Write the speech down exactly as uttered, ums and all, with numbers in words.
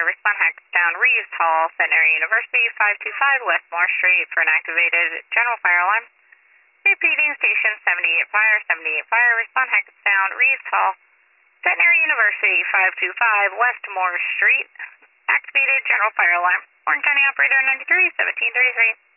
respond Hackettstown, Reeves Hall, Centenary University, five two five Westmore Street for an activated general fire alarm. Repeating, station seventy-eight fire, seventy-eight fire, respond Hackettstown, Reeves Hall, Centenary University, five two five Westmore Street, activated general fire alarm. Warren County Operator ninety-three, seventeen thirty-three.